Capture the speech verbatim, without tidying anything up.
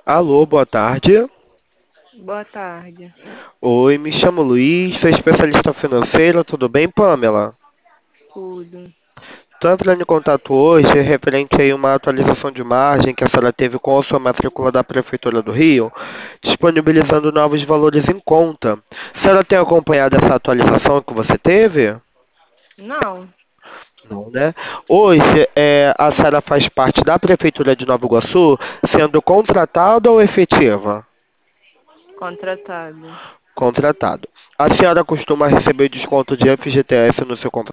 Alô, boa tarde. Boa tarde. Oi, me chamo Luiz, sou especialista financeiro, tudo bem, Pamela? Tudo. Estou entrando em contato hoje referente aí uma atualização de margem que a senhora teve com a sua matrícula da Prefeitura do Rio, disponibilizando novos valores em conta. A senhora tem acompanhado essa atualização que você teve? Não, Não, né? Hoje, é, a senhora faz parte da Prefeitura de Nova Iguaçu, sendo contratada ou efetiva? contratado. Contratado. A senhora costuma receber desconto de F G T S no seu contrato?